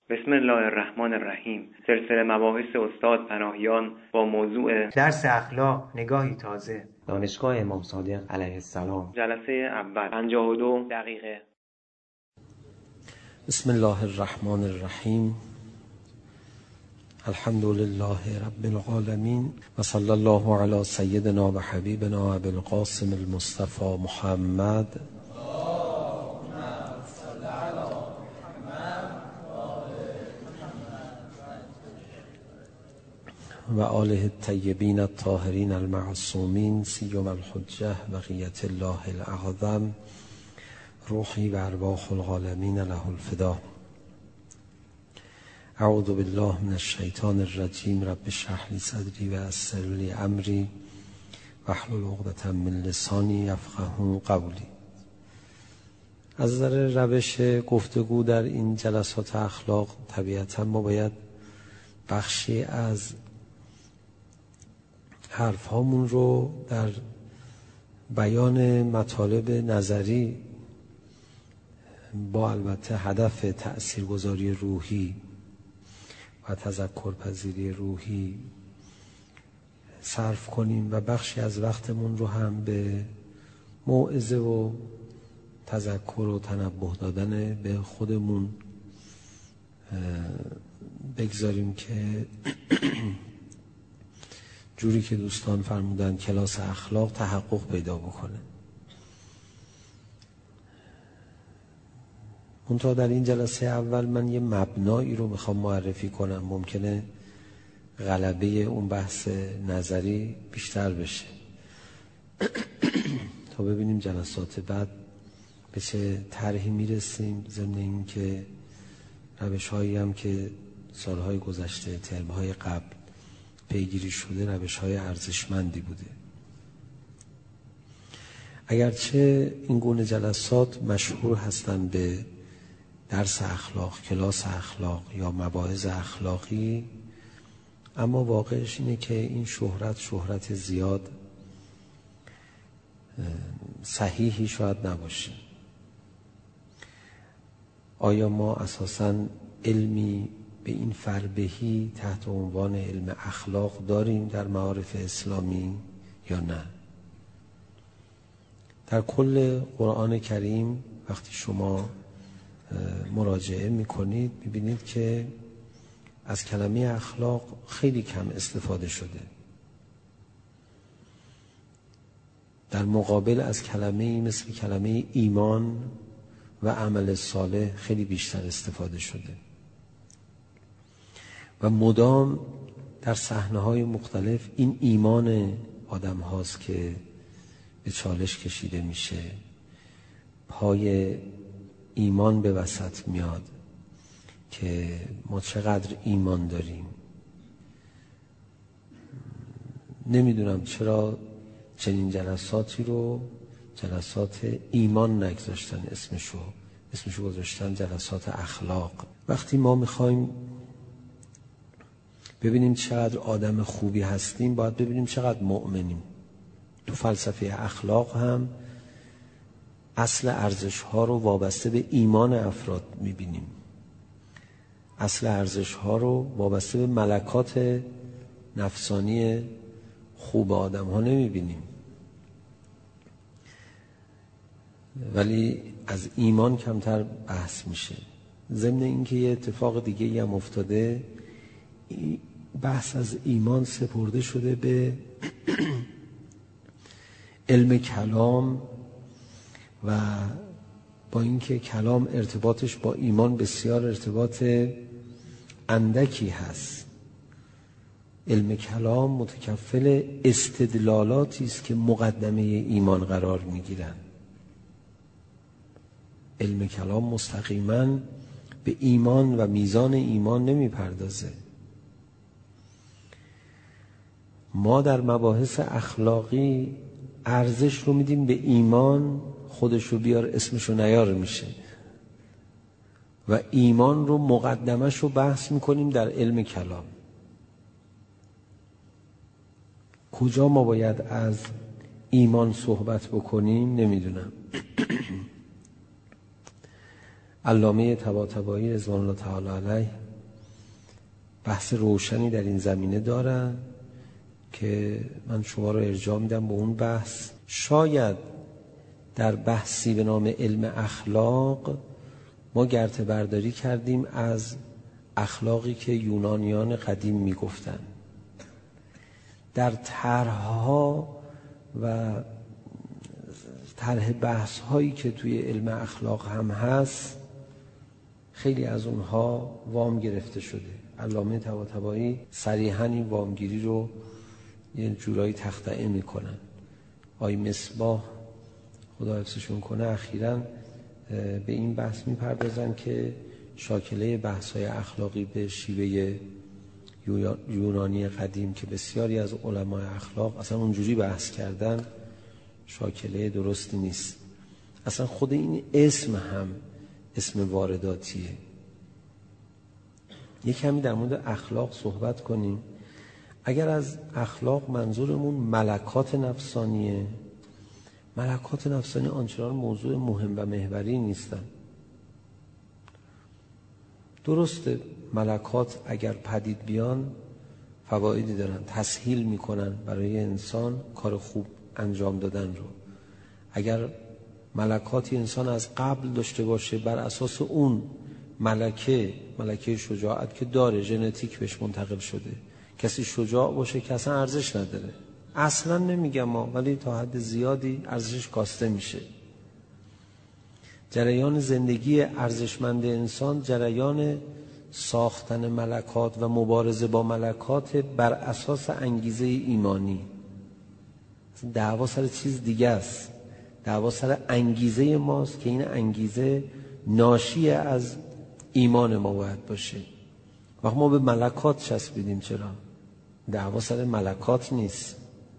بسم الله الرحمن الرحیم. سلسله مباحث استاد پناهیان با موضوع درس اخلاق نگاهی تازه، دانشگاه امام صادق علیه السلام. جلسه اول 52 دقیقه. بسم الله الرحمن الرحیم. الحمد لله رب العالمین و صلی الله علی سیدنا و حبیبنا ابی القاسم المصطفى محمد و آله الطیبین الطاهرین المعصومین سیما الحجة بقیة الله الاعظم روحی و ارواح العالمین له الفدا. اعوذ بالله من الشیطان الرجیم. رب اشرح لی صدری و یسر لی امری واحلل عقدة من لسانی یفقهوا قولی. از نظر روش گفتگو در این جلسات اخلاق طبیعتا ما باید بخشی از حرف هامون رو در بیان مطالب نظری با البته هدف تأثیرگذاری روحی و تذکرپذیری روحی صرف کنیم و بخشی از وقتمون رو هم به موعظه و تذکر و تنبه دادن به خودمون بگذاریم که جوری که دوستان فرمودن کلاس اخلاق تحقق پیدا بکنه. منتها در این جلسه اول من یه مبنایی رو میخوام معرفی کنم. ممکنه غلبه اون بحث نظری بیشتر بشه تا ببینیم جلسات بعد به چه طرحی میرسیم، ضمن این که روش هایی هم که سالهای گذشته ترمهای قبل پیگیری شده روش های ارزشمندی بوده. اگرچه این گونه جلسات مشهور هستند به درس اخلاق، کلاس اخلاق یا مباحث اخلاقی، اما واقعش اینه که این شهرت زیاد صحیحی شاید نباشه. آیا ما اساساً علمی به این فربهی تحت عنوان علم اخلاق داریم در معارف اسلامی یا نه؟ در کل قرآن کریم وقتی شما مراجعه میکنید میبینید که از کلمه اخلاق خیلی کم استفاده شده، در مقابل از کلمه مثل کلمه ایمان و عمل صالح خیلی بیشتر استفاده شده و مدام در صحنه‌های مختلف این ایمان آدم هاست که به چالش کشیده میشه، پای ایمان به وسط میاد که ما چقدر ایمان داریم. نمیدونم چرا چنین جلساتی رو جلسات ایمان نگذاشتن، اسمشو گذاشتن جلسات اخلاق. وقتی ما میخوایم ببینیم چقدر آدم خوبی هستیم باید ببینیم چقدر مؤمنیم. تو فلسفه اخلاق هم اصل ارزش ها رو وابسته به ایمان افراد میبینیم، اصل ارزش ها رو وابسته به ملکات نفسانی خوب آدم ها نمیبینیم، ولی از ایمان کمتر بحث میشه. ضمن اینکه یه اتفاق دیگه هم افتاده، بحث از ایمان سپرده شده به علم کلام و با اینکه کلام ارتباطش با ایمان بسیار ارتباط اندکی هست، علم کلام متکفل استدلالاتی است که مقدمه ایمان قرار میگیرن. علم کلام مستقیما به ایمان و میزان ایمان نمیپردازه. ما در مباحث اخلاقی ارزش رو میدیم به ایمان، خودش رو بیار اسمش رو نیار میشه، و ایمان رو مقدمش رو بحث میکنیم در علم کلام. کجا ما باید از ایمان صحبت بکنیم نمیدونم. علامه طباطبایی رضوان الله تعالی علیه بحث روشنی در این زمینه دارن که من شما رو ارجاع میدم به اون بحث. شاید در بحثی به نام علم اخلاق ما گرته برداری کردیم از اخلاقی که یونانیان قدیم میگفتن. در طرح‌ها و طرح بحث هایی که توی علم اخلاق هم هست خیلی از اونها وام گرفته شده. علامه طباطبایی صریحاً این وامگیری رو یه جورایی تخطئه میکنن. آقای مصباح خدا حفظشون کنه اخیراً به این بحث میپردازن که شاکله بحث‌های اخلاقی به شیوه یونانی قدیم که بسیاری از علمای اخلاق اصلا اونجوری بحث کردن شاکله درستی نیست. اصلا خود این اسم هم اسم وارداتیه. یک کمی در مورد اخلاق صحبت کنیم. اگر از اخلاق منظورمون ملکات نفسانیه، ملکات نفسانی آنچنان موضوع مهم و محوری نیستن. درسته ملکات اگر پدید بیان فوایدی دارن، تسهیل میکنن برای انسان کار خوب انجام دادن رو. اگر ملکاتی انسان از قبل داشته باشه بر اساس اون ملکه شجاعت که داره، ژنتیک بهش منتقل شده، کسی شجاع باشه که اصلا ارزش نداره، اصلا نمیگم ما، ولی تا حد زیادی ارزشش کاسته میشه. جریان زندگی ارزشمند انسان جریان ساختن ملکات و مبارزه با ملکات بر اساس انگیزه ایمانی. دعوا سر چیز دیگه است، دعوا سر انگیزه ماست که این انگیزه ناشی از ایمان ما باید باشه. وقتی ما به ملکات چسبیدیم چرا؟ دعوا سر ملکات نیست.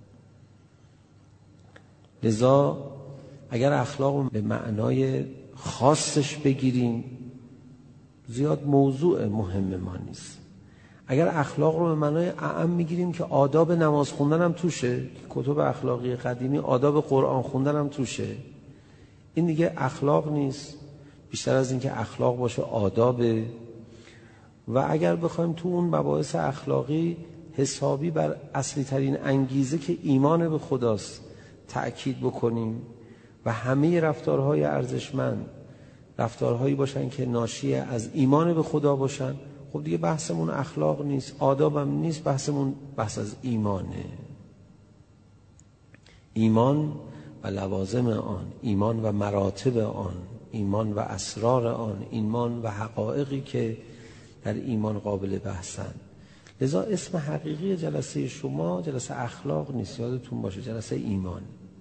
لذا اگر اخلاق به معنای خاصش بگیریم زیاد موضوع مهم ما نیست. اگر اخلاق رو به معنای اعم میگیریم که آداب نماز خوندن هم توشه، کتب اخلاقی قدیمی آداب قرآن خوندن هم توشه، این دیگه اخلاق نیست، بیشتر از این که اخلاق باشه آدابه. و اگر بخوایم تو اون مباحث اخلاقی حسابی بر اصلی ترین انگیزه که ایمان به خداست تأکید بکنیم و همه رفتارهای ارزشمند رفتارهایی باشن که ناشی از ایمان به خدا باشن، خب دیگه بحثمون اخلاق نیست، آدابم نیست، بحثمون بحث از ایمانه. ایمان و لوازم آن، ایمان و مراتب آن، ایمان و اسرار آن، ایمان و حقایقی که در ایمان قابل بحثن. لذا اسم حقیقی جلسه شما جلسه اخلاق نیست، یادتون باشه، جلسه ایمان.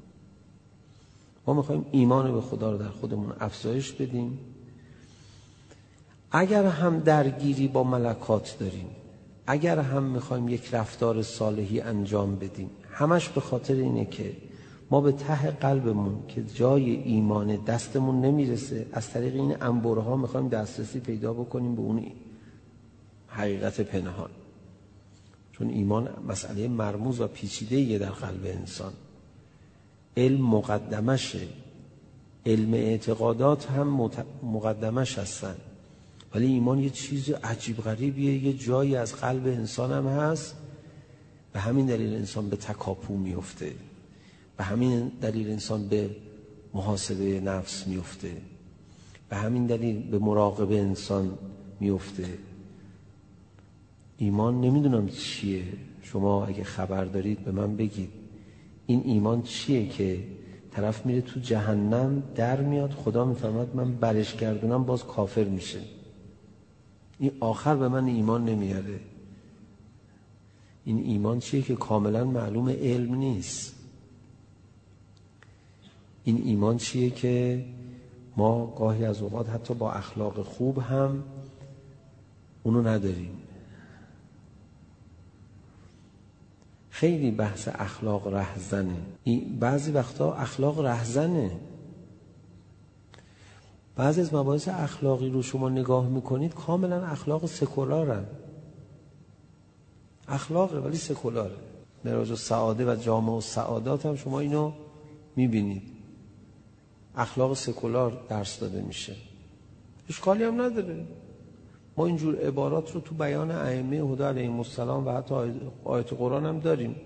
ما میخوایم ایمان به خدا رو در خودمون افزایش بدیم. اگر هم درگیری با ملکات داریم، اگر هم میخوایم یک رفتار صالحی انجام بدیم، همش به خاطر اینه که ما به ته قلبمون که جای ایمان دستمون نمیرسه، از طریق این انبارها میخوایم دسترسی پیدا بکنیم به اون حقیقت پنهان. چون ایمان مسئله مرموز و پیچیده‌ایه در قلب انسان. علم مقدمشه، علم اعتقادات هم مقدمش هستن، ولی ایمان یه چیز عجیب غریبیه، یه جایی از قلب انسان هم هست. به همین دلیل انسان به تکاپو میفته، به همین دلیل انسان به محاسبه نفس میفته، به همین دلیل به مراقبه انسان میفته. ایمان نمیدونم چیه، شما اگه خبر دارید به من بگید. این ایمان چیه که طرف میره تو جهنم در میاد، خدا میفرماد من برش گردونم باز کافر میشه. این آخر به من ایمان نمیاره. این ایمان چیه که کاملا معلوم علم نیست. این ایمان چیه که ما گاهی از اوقات حتی با اخلاق خوب هم اونو نداریم. خیلی بحث اخلاق رهزنه. بعضی وقتا اخلاق رهزنه. بعضی از مباحث اخلاقی رو شما نگاه میکنید کاملا اخلاق سکولارن. اخلاقه ولی سکولاره. معراج السعاده و جامع السعادات هم شما اینو میبینید. اخلاق سکولار درس داده میشه. اشکالی هم نداره. ما اینجور عبارات رو تو بیان ائمه هدی علیهم السلام و حتی آیت قرآن هم داریم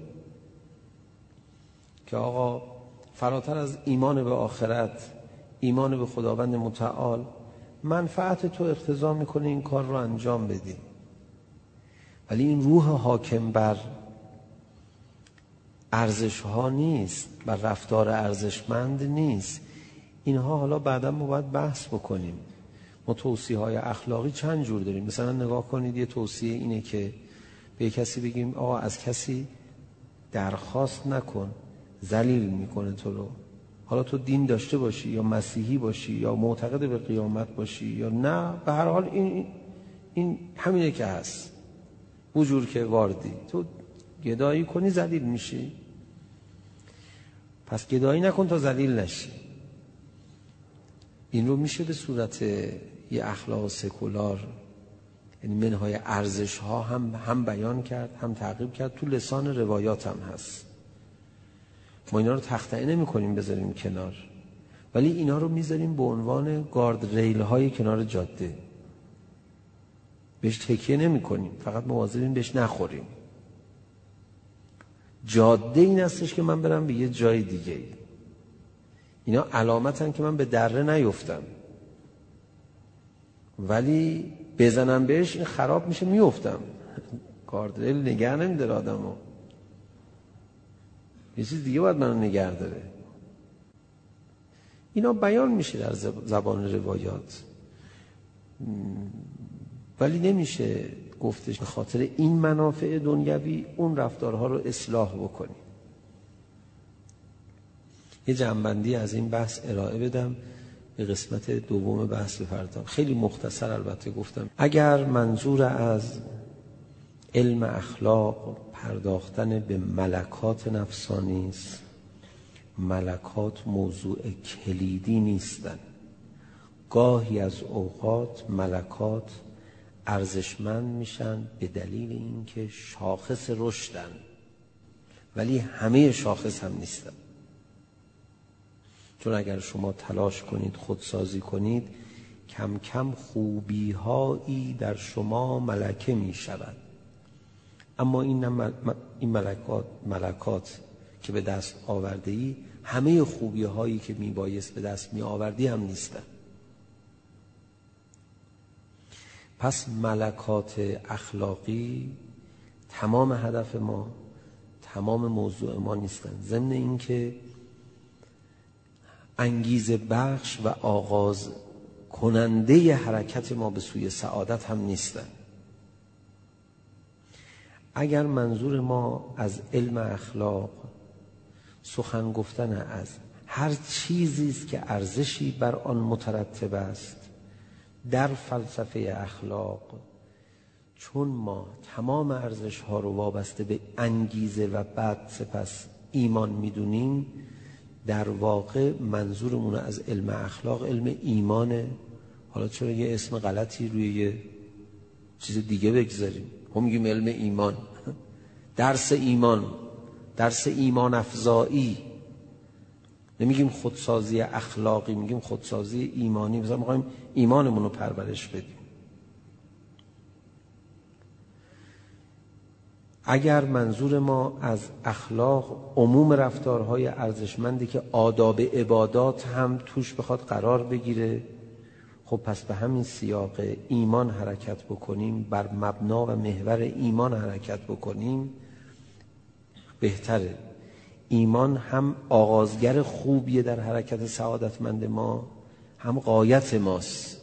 که آقا فراتر از ایمان به آخرت، ایمان به خداوند متعال، منفعت تو اقتضا میکنه این کار رو انجام بدی، ولی این روح حاکم بر ارزش ها نیست، بر رفتار ارزشمند نیست. اینها حالا بعدا ما باید بحث بکنیم. ما توصیه های اخلاقی چند جور داریم. مثلا نگاه کنید، یه توصیه اینه که به کسی بگیم آقا از کسی درخواست نکن، ذلیل میکنه تو رو. حالا تو دین داشته باشی یا مسیحی باشی یا معتقد به قیامت باشی یا نه، به هر حال این همینه که هست. بجور که واردی تو گدایی کنی ذلیل میشی، پس گدایی نکن تا ذلیل نشی. این رو میشه به صورت یه اخلاق سکولار، یعنی منهای ارزش ها هم بیان کرد، هم تعقیب کرد. تو لسان روایات هم هست. ما اینا رو تخطئه نمی کنیم بذاریم کنار، ولی اینا رو میذاریم به عنوان گارد ریل های کنار جاده. بهش تکیه نمی کنیم، فقط مواظبیم بهش نخوریم. جاده این هستش که من برم به یه جای دیگه. اینا علامتن که من به دره نیفتم، ولی بزنم بهش این خراب میشه میفتم. گاردریل نگه نمیداره آدمو، یه چیز دیگه باید منو نگه داره. اینا بیان میشه در زبان روایات، ولی نمیشه گفتش به خاطر این منافع دنیوی اون رفتارها رو اصلاح بکنی. یه جنبندی از این بحث ارائه بدم، به قسمت دوم بحث بپردازم. خیلی مختصر البته گفتم. اگر منظور از علم اخلاق پرداختن به ملکات نفسانی است، ملکات موضوع کلیدی نیستن. گاهی از اوقات ملکات ارزشمند میشن به دلیل اینکه شاخص رشدن، ولی همه شاخص هم نیستن. چون اگر شما تلاش کنید خودسازی کنید، کم کم خوبی هایی در شما ملکه می شود. اما این ملکات که به دست آورده ای، همه خوبی هایی که می بایست به دست می آوردی هم نیستن. پس ملکات اخلاقی تمام هدف ما، تمام موضوع ما نیستن. ضمن این که انگیزه بخش و آغاز کننده حرکت ما به سوی سعادت هم نیستن. اگر منظور ما از علم اخلاق سخن گفتن از هر چیزی است که ارزشی بر آن مترتب است در فلسفه اخلاق، چون ما تمام ارزش ها رو وابسته به انگیزه و بعد سپس ایمان میدونیم، در واقع منظورمون از علم اخلاق علم ایمانه. حالا چرا یه اسم غلطی روی یه چیز دیگه بگذاریم؟ ما میگیم علم ایمان، درس ایمان، درس ایمان افزایی. نمیگیم خودسازی اخلاقی، میگیم خودسازی ایمانی. مثلا میخوایم ایمانمون رو پرورش بدیم. اگر منظور ما از اخلاق عموم رفتارهای ارزشمندی که آداب عبادات هم توش بخواد قرار بگیره، خب پس به همین سیاق ایمان حرکت بکنیم، بر مبنا و محور ایمان حرکت بکنیم بهتره. ایمان هم آغازگر خوبیه در حرکت سعادتمند ما، هم غایت ماست،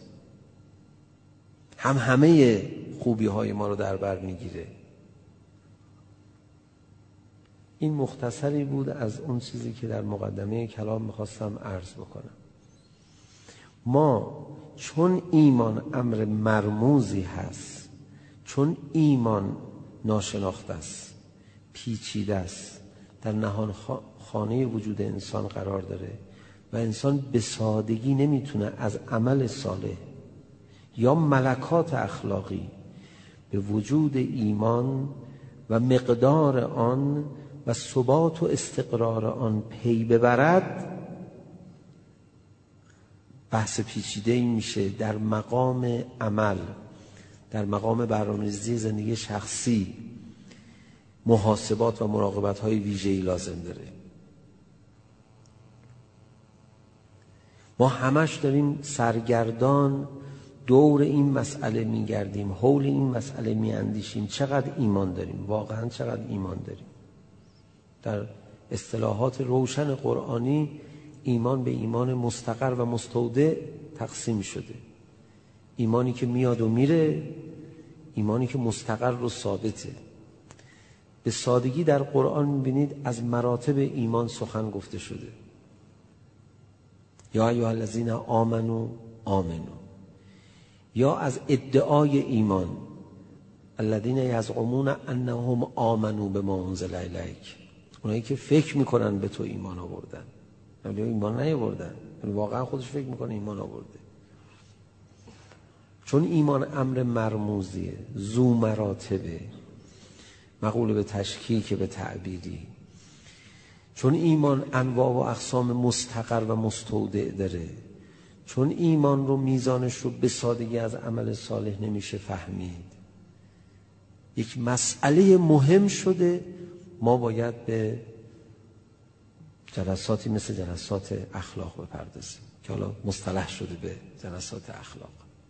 هم همه خوبی های ما رو در بر میگیره. این مختصری بود از اون چیزی که در مقدمه کلام میخواستم عرض بکنم. ما چون ایمان امر مرموزی هست، چون ایمان ناشناخته است، پیچیده است، در نهان خانه وجود انسان قرار داره و انسان به سادگی نمیتونه از عمل صالح یا ملکات اخلاقی به وجود ایمان و مقدار آن و ثبات و استقرار آن پی ببرد، بحث پیچیده این میشه در مقام عمل، در مقام برنامه‌ریزی زندگی شخصی محاسبات و مراقبت‌های ویژه‌ای لازم داره. ما همش داریم سرگردان دور این مسئله میگردیم، حول این مسئله میاندیشیم چقدر ایمان داریم، واقعا چقدر ایمان داریم. در اصطلاحات روشن قرآنی ایمان به ایمان مستقر و مستودع تقسیم شده. ایمانی که میاد و میره، ایمانی که مستقر و ثابته. به سادگی در قرآن میبینید از مراتب ایمان سخن گفته شده. یا ایها الذین آمنوا آمنوا، یا از ادعای ایمان الذین یزعمون انهم آمنوا بما انزل الیک، اونایی که فکر میکنن به تو ایمان آوردن ولی ایمان نیاوردن، واقعا خودش فکر میکنه ایمان آورده. چون ایمان امر مرموزیه، ذو مراتبه، مقوله به تشکیک به تعبیری. چون ایمان انواع و اقسام مستقر و مستودع داره، چون ایمان رو میزانش رو به سادگی از عمل صالح نمیشه فهمید، یک مسئله مهم شده ما باید به جلساتی مثل جلسات اخلاق بپردازیم که حالا مصطلح شده به جلسات اخلاق،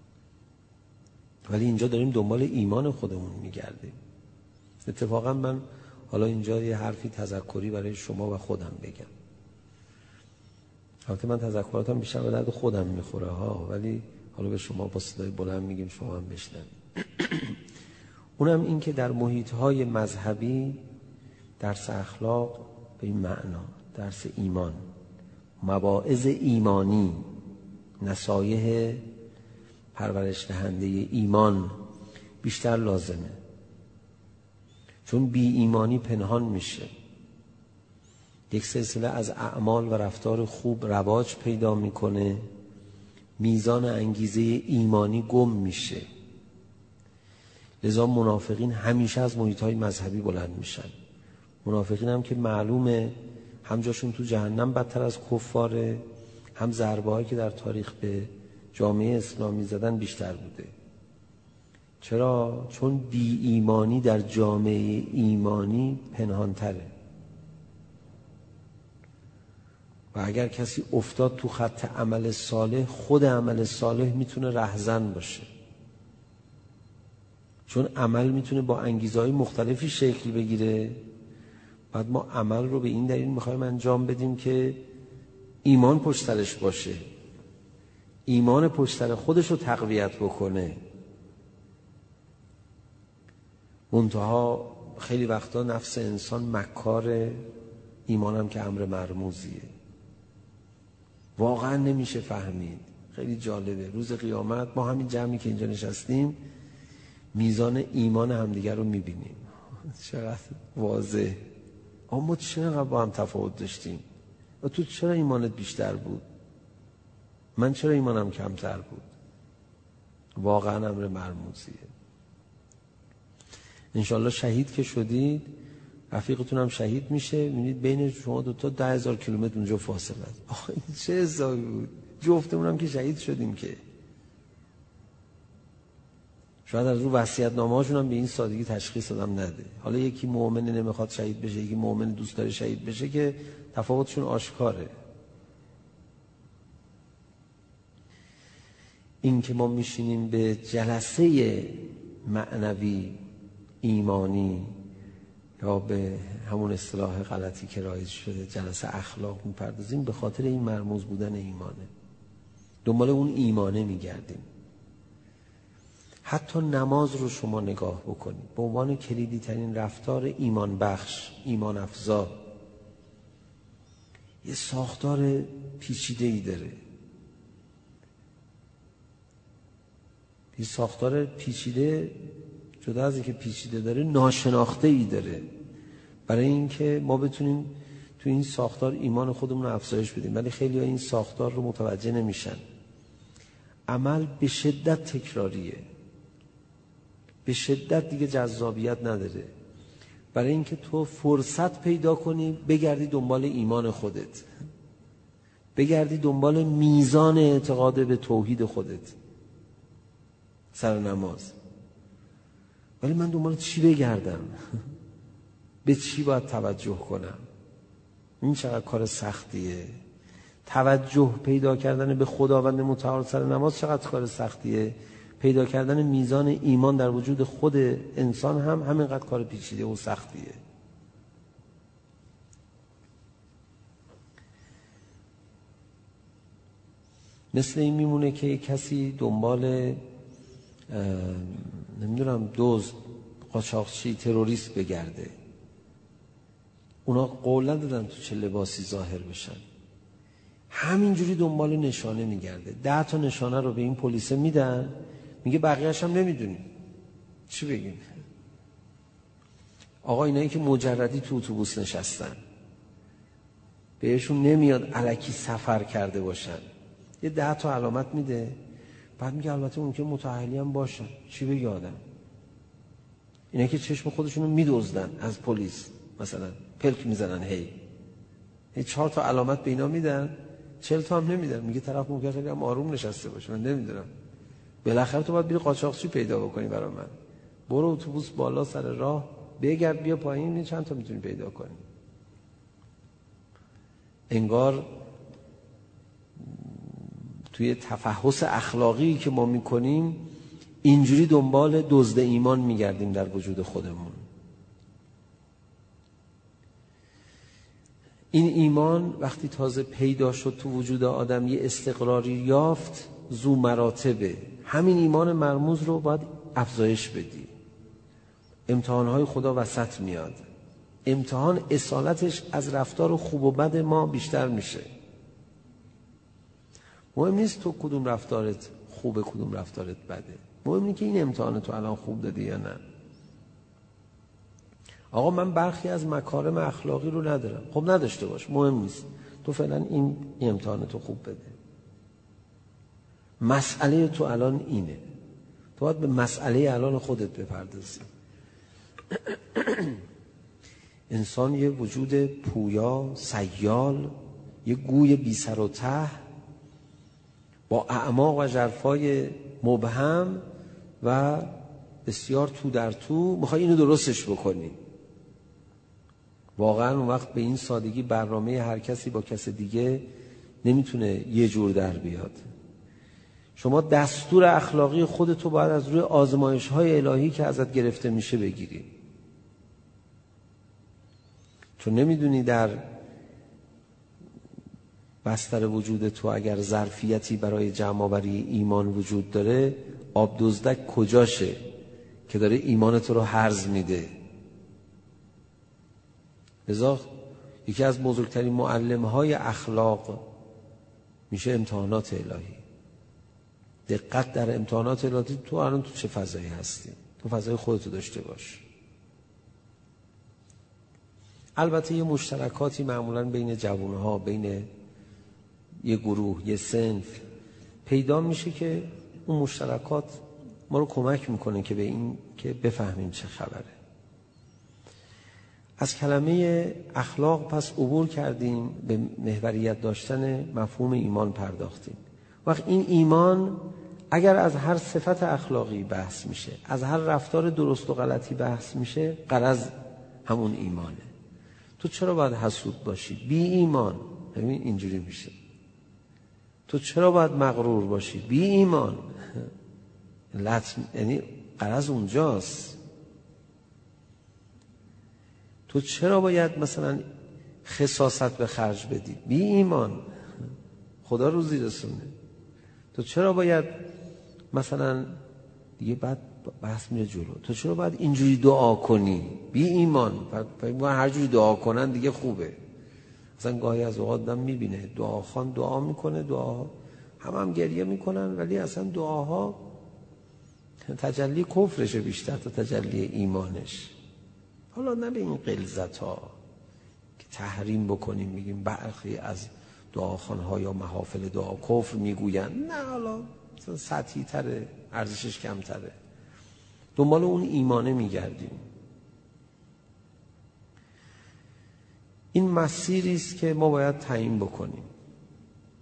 ولی اینجا داریم دنبال ایمان خودمون میگردیم. اتفاقا من حالا اینجا یه حرفی تذکری برای شما و خودم بگم. البته من تذکراتم بیشتر به درد خودم میخوره ها، ولی حالا به شما با صدای بلند میگیم شما هم بشنوید. اونم این که در محیط‌های مذهبی درس اخلاق به این معنا، درس ایمان، مواعظ ایمانی، نصایح پرورش دهنده ایمان بیشتر لازمه. چون بی ایمانی پنهان میشه، یک سلسله از اعمال و رفتار خوب رواج پیدا میکنه، میزان انگیزه ایمانی گم میشه. لذا منافقین همیشه از محیط‌های مذهبی بلند میشن. منافقین هم که معلومه هم جاشون تو جهنم بدتر از کفاره، هم ضربه‌هایی که در تاریخ به جامعه اسلامی زدن بیشتر بوده. چرا؟ چون بی ایمانی در جامعه ایمانی پنهان‌تره و اگر کسی افتاد تو خط عمل صالح، خود عمل صالح میتونه رهزن باشه، چون عمل میتونه با انگیزه‌های مختلفی شکل بگیره. بعد ما عمل رو به این دلیل میخوایم انجام بدیم که ایمان پشت سرش باشه، ایمان پشت سر خودش رو تقویت بکنه. منتها خیلی وقتا نفس انسان مکار، ایمانم که امر مرموزیه، واقعا نمیشه فهمید. خیلی جالبه روز قیامت ما همین جمعی که اینجا نشستیم میزان ایمان همدیگر رو میبینیم، چقدر واضح. اما چرا با هم تفاوت داشتیم و تو چرا ایمانت بیشتر بود، من چرا ایمانم کمتر بود. واقعا امر مرموزیه. انشالله شهید که شدید رفیقتون هم شهید میشه، میبینید بین شما دوتا 10,000 کیلومتر اونجا فاصله است. آخه این چه حسابی بود؟ جفتمون هم که شهید شدیم که. شاید از رو وصیت‌نامه هاشون هم به این سادگی تشخیص دادم نده. حالا یکی مؤمن نمیخواد شهید بشه، یکی مؤمن دوست داره شهید بشه، که تفاوتشون آشکاره. این که ما میشینیم به جلسه معنوی ایمانی یا به همون اصطلاح غلطی که رایج شده جلسه اخلاق میپردازیم، به خاطر این مرموز بودن ایمانه. دنبال اون ایمانه میگردیم. حتی نماز رو شما نگاه بکنید به عنوان کلیدی ترین رفتار ایمان بخش، ایمان افزا، یه ساختار پیچیده‌ای داره. یه ساختار پیچیده، جدا از اینکه پیچیده داره، ناشناخته‌ای داره، برای اینکه ما بتونیم تو این ساختار ایمان خودمون رو افزایش بدیم. ولی خیلی‌ها این ساختار رو متوجه نمیشن. عمل به شدت تکراریه، به شدت دیگه جذابیت نداره، برای اینکه تو فرصت پیدا کنی بگردی دنبال ایمان خودت، بگردی دنبال میزان اعتقاد به توحید خودت سر نماز. ولی من دنبال چی بگردم؟ به چی باید توجه کنم؟ این چقدر کار سختیه. توجه پیدا کردن به خداوند متعال سر نماز چقدر کار سختیه. پیدا کردن میزان ایمان در وجود خود انسان هم همینقدر کار پیچیده و سختیه. مثل این میمونه که کسی دنبال نمیدونم دزد، قاچاقچی، تروریست بگرده. اونا قول ندادن تو چه لباسی ظاهر بشن، همینجوری دنبال نشانه میگرده. 10 تا نشانه رو به این پلیسه میدن، میگه بقیه‌اش هم نمیدونیم چی بگیم. آقا اینایی که مجردی تو اتوبوس نشستن بهشون نمیاد الکی سفر کرده باشن، یه 10 تا علامت میده، بعد میگه البته ممکن متأهلی هم باشن. چی بگه آدم؟ اینا که چشم خودشونو میدزدن از پلیس، مثلا پلک میزنن، هی 4 تا علامت به اینا میدن، 40 تا هم نمیدن. میگه طرف ممکن خیلی هم آروم نشسته باشه، من نمیدونم. بالاخره تو باید بری قاچاقچی پیدا بکنی برای من. برو اتوبوس بالا سر راه بگرد بیا پایین، چند تا میتونی پیدا کنی. انگار توی تفحص اخلاقی که ما میکنیم اینجوری دنبال دزد ایمان میگردیم در وجود خودمون. این ایمان وقتی تازه پیدا شد تو وجود آدم، یه استقراری یافت، ذو مراتبه. همین ایمان مرموز رو باید افزایش بدی. امتحانهای خدا وسط میاد، امتحان اصالتش از رفتار خوب و بد ما بیشتر میشه. مهم نیست تو کدوم رفتارت خوبه کدوم رفتارت بده، مهم اینه که این امتحان تو الان خوب دادی یا نه. آقا من برخی از مکارم اخلاقی رو ندارم، خب نداشته باش، مهم نیست، تو فعلا این امتحان تو خوب بده. مسئله تو الان اینه، تو باید به مسئله الان خودت بپردازی. انسان یه وجود پویا، سیال، یه گوی بی سر و ته با اعماق و ژرفای مبهم و بسیار تو در تو. میخوای اینو درستش بکنی. واقعا اون وقت به این سادگی برنامه هر کسی با کس دیگه نمیتونه یه جور در بیاد. شما دستور اخلاقی خودتو باید از روی آزمایش‌های الهی که ازت گرفته میشه بگیری، چون نمیدونی در بستر وجود تو اگر ظرفیتی برای جمع‌آوری ایمان وجود داره، آب دزدک کجاشه که داره ایمان تو رو هرز میده. لذا یکی از بزرگترین معلم‌های اخلاق میشه امتحانات الهی. دقت در امتحانات الهی. تو الان تو چه فضایی هستی؟ تو فضای خودتو داشته باش. البته یه مشترکاتی معمولاً بین جوانها، بین یه گروه، یه صنف پیدا میشه که اون مشترکات ما رو کمک میکنه که به این که بفهمیم چه خبره. از کلمه اخلاق پس عبور کردیم، به محوریت داشتن مفهوم ایمان پرداختیم. وقت این ایمان اگر از هر صفت اخلاقی بحث میشه، از هر رفتار درست و غلطی بحث میشه، غرض همون ایمانه. تو چرا باید حسود باشی؟ بی ایمان. همین اینجوری میشه. تو چرا باید مغرور باشی؟ بی ایمان. یعنی غرض اونجاست. تو چرا باید مثلا خساست به خرج بدی؟ بی ایمان. خدا روزی رسونه. تو چرا باید مثلا دیگه بعد بحث میره جلو، تو چرا باید اینجوری دعا کنی؟ بی ایمان. هر جوری دعا کنن دیگه خوبه. مثلا گاهی از اوقات آدم میبینه دعاخوان دعا میکنه، دعا هم گریه میکنن، ولی اصلا دعاها تجلی کفرشه بیشتر تا تجلی ایمانش. حالا نه به این غلظت ها که تحریم بکنیم، میگیم برخی از دعاخوان‌ها یا محافل دعا کفر میگوین، نه، حالا سطحی تره، ارزشش کمتره. دنبال اون ایمانه میگردیم. این مسیری است که ما باید تعیین بکنیم.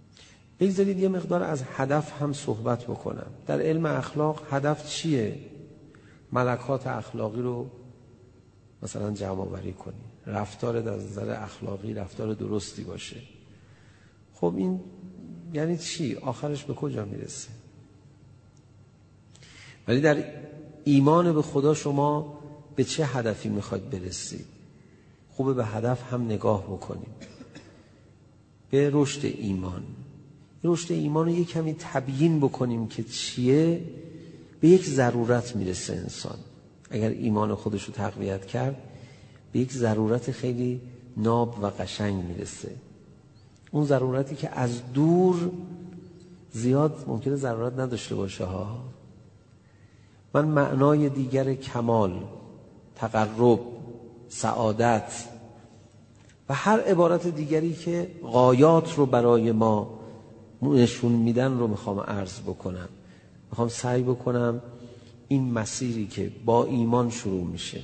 بگذارید یه مقدار از هدف هم صحبت بکنم. در علم اخلاق هدف چیه؟ ملکات اخلاقی رو مثلا جمع آوری کنی، رفتار در نظر اخلاقی رفتار درستی باشه. خب این یعنی چی؟ آخرش به کجا میرسه؟ ولی در ایمان به خدا شما به چه هدفی میخواید برسید؟ خوبه به هدف هم نگاه بکنیم. به رشد ایمان. رشد ایمان رو یک کمی تبیین بکنیم که چیه. به یک ضرورت میرسه انسان. اگر ایمان خودش رو تقویت کرد به یک ضرورت خیلی ناب و قشنگ میرسه. اون ضرورتی که از دور زیاد ممکنه ضرورت نداشته باشه ها. من معنای دیگر کمال، تقرب، سعادت و هر عبارت دیگری که غایات رو برای ما نشون میدن رو میخوام عرض بکنم. میخوام سعی بکنم این مسیری که با ایمان شروع میشه،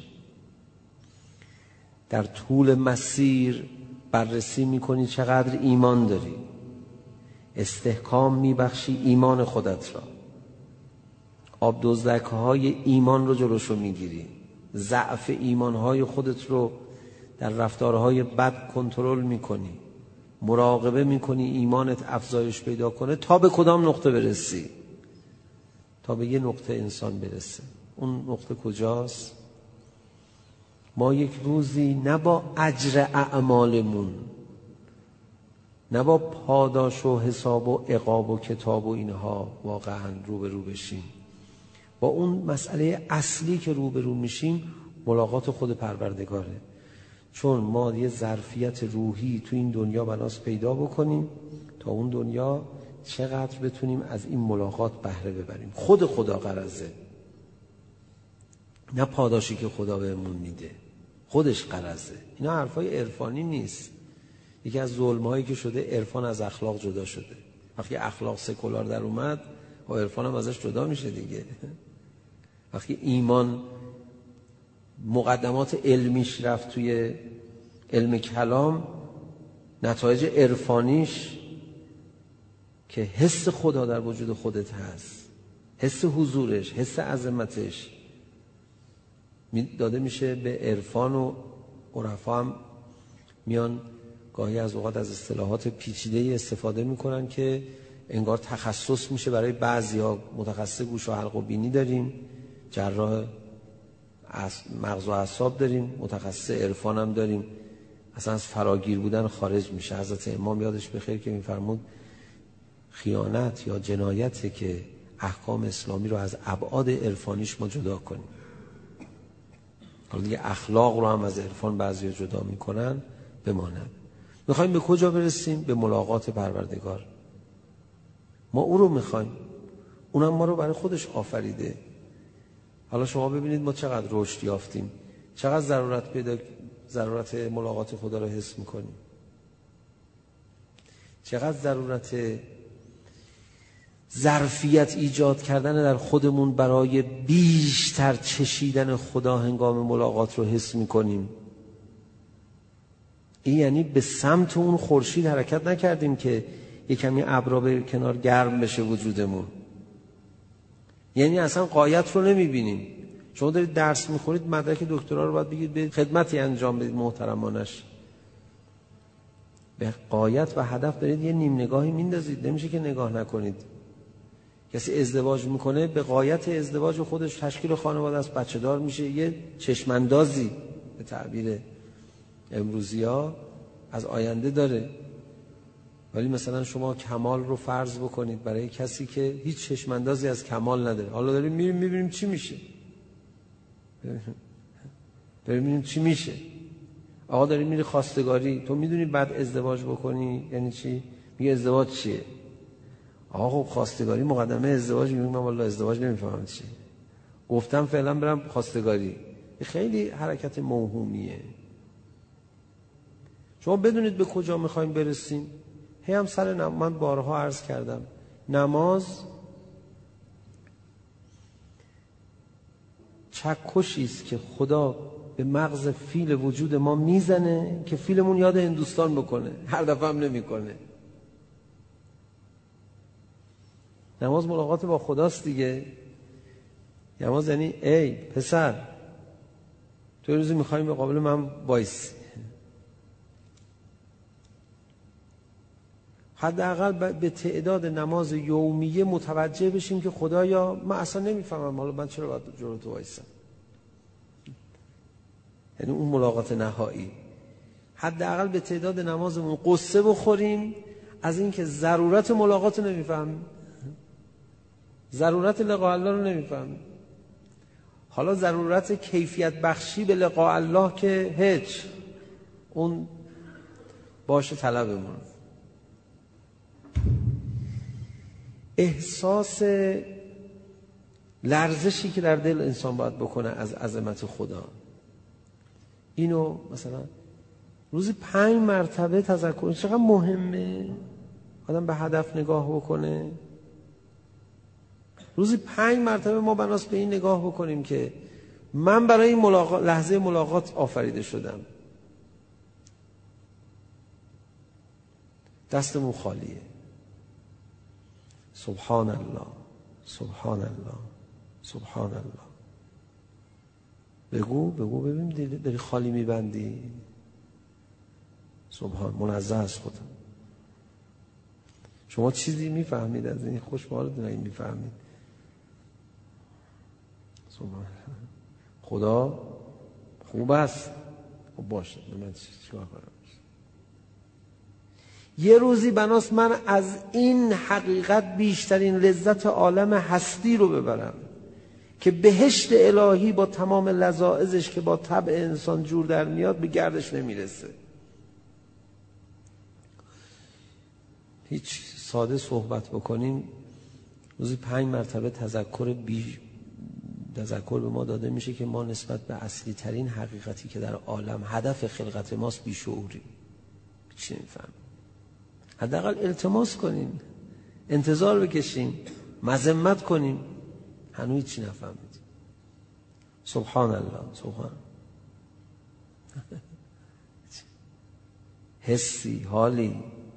در طول مسیر بررسی میکنی چقدر ایمان داری، استحکام میبخشی ایمان خودت را، آب دزدک‌های ایمان رو جلوشو میگیری، ضعف ایمانهای خودت رو در رفتارهای بد کنترل میکنی، مراقبه میکنی ایمانت افزایش پیدا کنه. تا به کدام نقطه برسی؟ تا به یه نقطه انسان برسه. اون نقطه کجاست؟ ما یک روزی نه با اجر اعمالمون، نه با پاداش و حساب و عقاب و کتاب و اینها واقعا روبرو بشیم. با اون مسئله اصلی که روبرو میشیم ملاقات خود پروردگاره. چون ما یه ظرفیت روحی تو این دنیا بناس پیدا بکنیم تا اون دنیا چقدر بتونیم از این ملاقات بهره ببریم. خود خدا غرضه، نه پاداشی که خدا بهمون میده، خودش غرضه. اینا حرفای عرفانی نیست. یکی از ظلم‌هایی که شده عرفان از اخلاق جدا شده. وقتی اخلاق سکولار در اومد و عرفان هم ازش جدا میشه دیگه. وقتی ایمان مقدمات علمیش رفت توی علم کلام، نتایج عرفانیش که حس خدا در وجود خودت هست، حس حضورش، حس عظمتش داده میشه به عرفان. و عرفا هم میان گاهی از اوقات از اصطلاحات پیچیده استفاده میکنن که انگار تخصص میشه برای بعضیا. متخصص گوش و حلق و بینی داریم، جراح مغز و اعصاب داریم، متخصص عرفان هم داریم. اصلا از فراگیر بودن خارج میشه. حضرت امام یادش بخیر که میفرمود خیانت یا جنایته که احکام اسلامی رو از ابعاد عرفانیش ما جدا کنیم. حالا دیگه اخلاق رو هم از عرفان بعضیا جدا میکنن بماند. میخوایم به کجا برسیم؟ به ملاقات پروردگار. ما او رو میخوایم، اونم ما رو برای خودش آفریده. حالا شما ببینید ما چقدر رشد یافتیم، چقدر ضرورت ملاقات خدا رو حس میکنیم، چقدر ضرورت ظرفیت ایجاد کردن در خودمون برای بیشتر چشیدن خدا هنگام ملاقات رو حس میکنیم. این یعنی به سمت اون خورشید حرکت نکردیم که یک کمی ابرا به کنار گرم بشه وجودمون. یعنی اصلا غایت رو نمیبینیم. شما دارید درس میخونید، مدرک دکترا رو باید بگید به خدمتی انجام بدید محترمانش. به غایت و هدف دارید یه نیم نگاهی میندازید. نمیشه که نگاه نکنید. کسی ازدواج میکنه به غایت ازدواج خودش تشکیل خانواده است، بچه دار میشه، یه چشماندازی به تعبیر امروزی‌ها از آینده داره. ولی مثلا شما کمال رو فرض بکنید برای کسی که هیچ چشماندازی از کمال نداره. حالا داریم میریم میبینیم چی میشه. داریم میبینیم چی میشه. آقا داریم میری خواستگاری، تو میدونی بعد ازدواج بکنی یعنی چی؟ میگه ازدواج چیه؟ آقا خب خواستگاری مقدمه ازدواج. میگم من والله ازدواج نمیفهمم چیه. گفتم فعلا برم خواستگاری. خیلی حرکت موهومیه. شما بدونید به کجا میخوایم برسیم. هی هم سر من بارها عرض کردم، نماز چکشی است که خدا به مغز فیل وجود ما میزنه که فیلمون یاد هندوستان بکنه. هر دفعه هم نمیکنه. نماز ملاقات با خداست دیگه. نماز یعنی ای پسر تو روزی میخوایم به قابل من وایسی. حداقل به تعداد نماز یومیه متوجه بشیم که خدایا من اصلا نمیفهمم حالا من چرا باید جلوی تو وایسم. یعنی اون ملاقات نهایی. حداقل به تعداد نمازمون قصه بخوریم از اینکه ضرورت ملاقات رو نمیفهمیم، ضرورت لقاء الله رو نمیفهمیم. حالا ضرورت کیفیت بخشی به لقاء الله که هیچ، اون باشه طلبمون. احساس لرزشی که در دل انسان باید بکنه از عظمت خدا، اینو مثلا روزی 5 مرتبه تذکر، چقدر مهمه آدم به هدف نگاه بکنه. روزی 5 مرتبه ما بناس به این نگاه بکنیم که من برای این لحظه ملاقات آفریده شدم. دستمون خالیه. سبحان الله سبحان الله سبحان الله. بگو ببین داری خالی میبندی. سبحان، منزه از خدا. شما چیزی میفهمید از این؟ خوشحال دارید میفهمید. سبحان، خدا خوب است. خب باشه من چیکار کنم؟ یه روزی بناس من از این حقیقت بیشترین لذت عالم هستی رو ببرم که بهشت الهی با تمام لذائذش که با طبع انسان جور در میاد به گردش نمیرسه. هیچ ساده صحبت بکنیم روزی 5 مرتبه تذکر به ما داده میشه که ما نسبت به اصلی ترین حقیقتی که در عالم هدف خلقت ماست بیشعوریم. چی نمیفهم؟ حداقل التماس کنیم، انتظار بکشیم، مذمت کنیم. هنوز چی نفهمید. سبحان الله سبحان. حسی، حالی.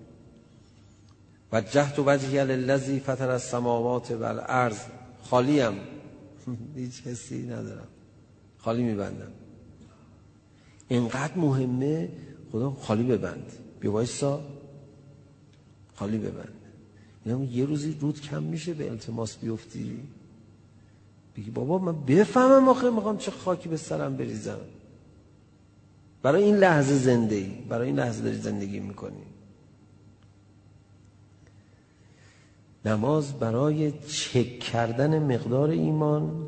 وجهت وجهی للذی فطر السماوات والارض. خالیم، هیچ حسی ندارم، خالی میبندم. اینقدر مهمه خدا خالی ببند. بیا وایسا خالی ببند. یه روزی رود کم میشه به التماس بیفتی بگی بابا من بفهمم آخه میخوام چه خاکی به سرم بریزم. برای این لحظه زندگی، برای این لحظه داری زندگی میکنی. نماز برای چک کردن مقدار ایمان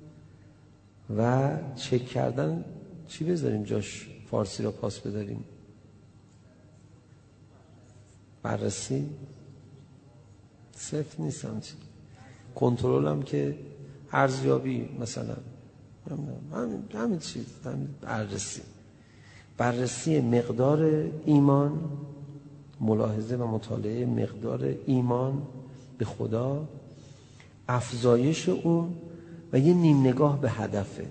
و چک کردن چی بذاریم جاش فارسی رو پاس بداریم؟ بررسی؟ صفر نیستم چی؟ کنترل هم که ارزیابی مثلا همین چیز، همین بررسی مقدار ایمان، ملاحظه و مطالعه مقدار ایمان به خدا، افزایش اون و یه نیم نگاه به هدفه.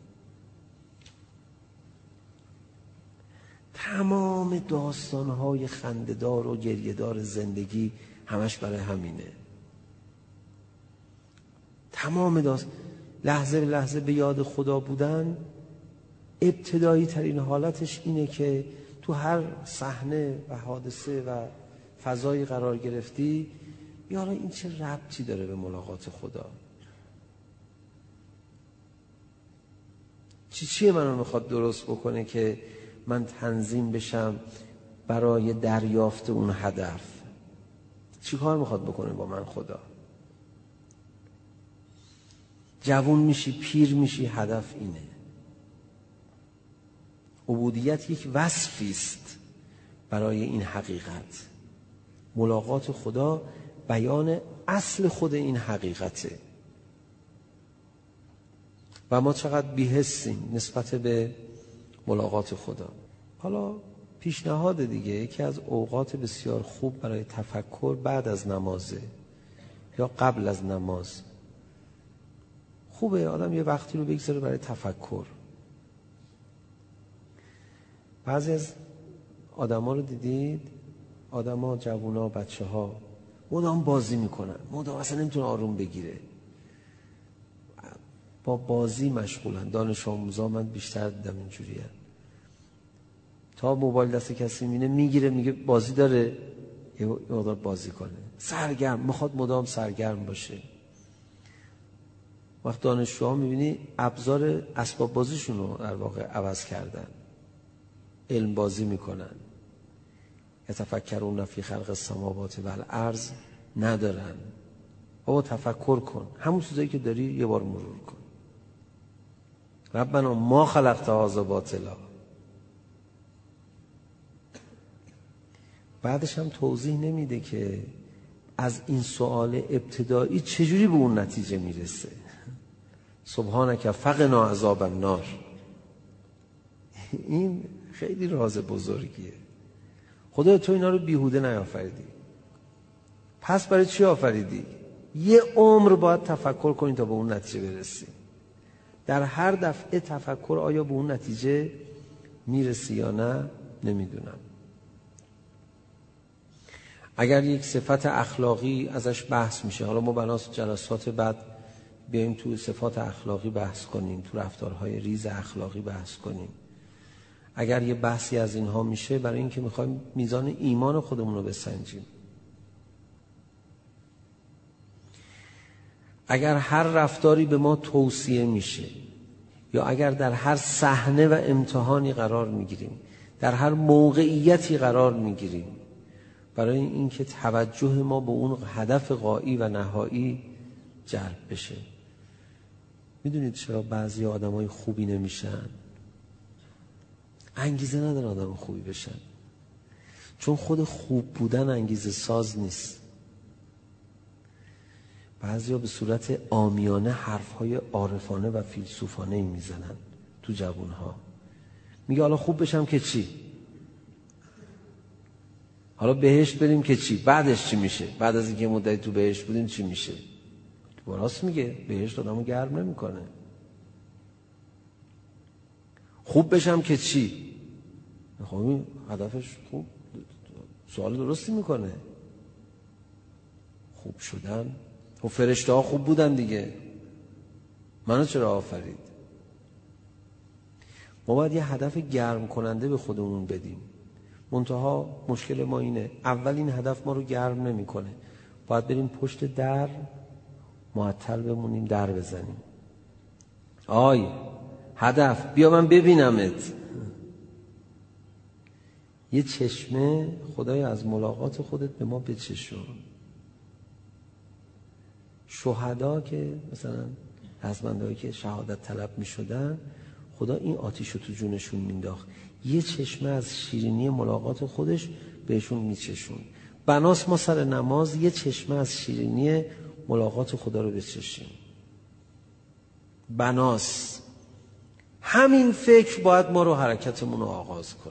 تمام داستان‌های خنده‌دار و گریه‌دار زندگی همش برای همینه. تمام لحظه به لحظه به یاد خدا بودن ابتدایی ترین حالتش اینه که تو هر صحنه و حادثه و فضایی قرار گرفتی یارا این چه ربطی داره به ملاقات خدا؟ چیه منو میخواد درست بکنه که من تنظیم بشم برای دریافت اون هدف؟ چی کار میخواد بکنه با من خدا؟ جوان میشی، پیر میشی، هدف اینه. عبودیت یک وصفی است برای این حقیقت. ملاقات خدا بیان اصل خود این حقیقته و ما چقدر بی‌حسیم نسبت به ملاقات خدا. حالا پیشنهاد دیگه، یکی از اوقات بسیار خوب برای تفکر بعد از نمازه یا قبل از نماز. خوبه آدم یه وقتی رو بگذاره برای تفکر. بعضی از آدما رو دیدید، آدما، جوونا، بچه‌ها مدام بازی میکنن، مدام اصلا نمیتونه آروم بگیره، با بازی مشغولن. دانش آموزا من بیشتر دیدم اینجوریه، تا موبایل دست کسی میگیره میگه بازی داره، یه مقدار بازی کنه، سرگرم، میخواد مدام سرگرم باشه. وقت دانشجوها میبینی ابزار اسباب بازیشون رو در واقع عوض کردن، علم بازی میکنن، یتفکرون فی خلق السماوات والارض ندارن. بابا تفکر کن، همون چیزایی که داری یه بار مرور کن. ربنا ما خلقت هذا باطلا. بعدش هم توضیح نمیده که از این سوال ابتدایی چجوری به اون نتیجه میرسه. سبحانک فقنا عذاب النار. این خیلی راز بزرگیه. خدا تو اینا رو بیهوده نیافریدی، پس برای چی آفریدی؟ یه عمر باید تفکر کنی تا به اون نتیجه برسی. در هر دفعه تفکر آیا به اون نتیجه میرسی یا نه نمیدونم. اگر یک صفت اخلاقی ازش بحث میشه، حالا ما بناس جلسات بعد بیایم تو صفات اخلاقی بحث کنیم، تو رفتارهای ریز اخلاقی بحث کنیم. اگر یه بحثی از اینها میشه برای اینکه میخوایم میزان ایمان خودمون رو بسنجیم. اگر هر رفتاری به ما توصیه میشه یا اگر در هر صحنه و امتحانی قرار میگیریم، در هر موقعیتی قرار میگیریم، برای اینکه توجه ما به اون هدف غایی و نهایی جلب بشه. میدونید چرا بعضی آدمای خوبی نمیشن؟ انگیزه ندارن آدم خوبی بشن، چون خود خوب بودن انگیزه ساز نیست. بعضیا به صورت عامیانه حرفهای عارفانه و فیلسوفانه ای میزنن تو جوانها. میگه حالا خوب بشم که چی؟ حالا بهشت بریم که چی؟ بعدش چی میشه؟ بعد از اینکه مدتی تو بهشت بودیم چی میشه؟ راست میگه، بهشت آدمو گرم نمیکنه. خوب بشم که چی؟ خب این هدفش خوب، سوال درستی میکنه. خوب شدن، خب فرشته ها خوب بودن دیگه، منو چرا آفرید؟ ما باید یه هدف گرم کننده به خودمون بدیم. منتها مشکل ما اینه، اول این هدف ما رو گرم نمیکنه، باید بریم پشت در معطل بمونیم، در بزنیم. آی هدف بیا من ببینمت. یه چشمه خدای از ملاقات خودت به ما بچشون. شهدا که مثلا رزمندهایی که شهادت طلب می شدن، خدا این آتیش رو تو جونشون مینداخت، یه چشمه از شیرینی ملاقات خودش بهشون میچشون. بناس ما سر نماز یه چشمه از شیرینی ملاقات خدا رو بچشیم. بناس همین فکر باید ما رو حرکتمون رو آغاز کنه.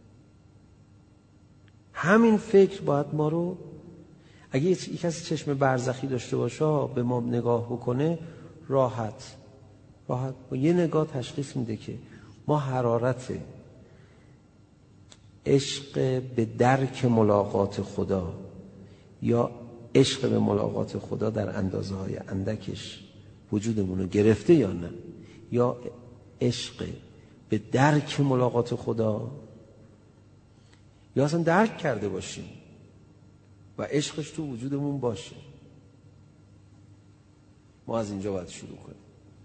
همین فکر باید ما رو، اگه یک کسی چشم برزخی داشته باشه به ما نگاه بکنه، راحت با یه نگاه تشخیص میده که ما حرارت عشق به درک ملاقات خدا یا عشق به ملاقات خدا در اندازه های اندکش وجودمون رو گرفته یا نه، یا عشق به درک ملاقات خدا، یا اصلا درک کرده باشیم و عشقش تو وجودمون باشه. ما از اینجا باید شروع کنیم.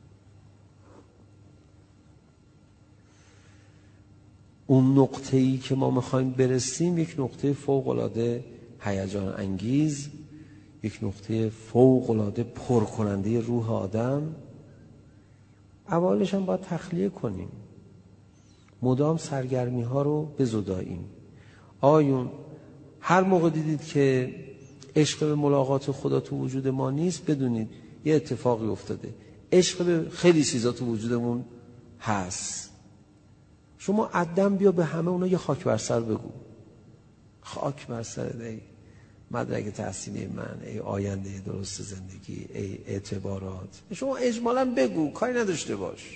اون نقطه‌ای که ما میخوایم برسیم یک نقطه فوق‌العاده هیجان انگیز، یک نقطه فوق‌العاده پرکننده روح آدم. اولش هم باید تخلیه کنیم، مدام سرگرمی ها رو بزداییم. آیون هر موقع دیدید که عشق به ملاقات خدا تو وجود ما نیست، بدونید یه اتفاقی افتاده. عشق به خیلی چیزا تو وجودمون هست. شما عدم بیا به همه اونا یه خاک بر سر بگو. خاک بر سر ای مدرک تحصیلی من، ای آینده درست زندگی، ای اعتبارات. شما اجمالا بگو، کاری نداشته باش.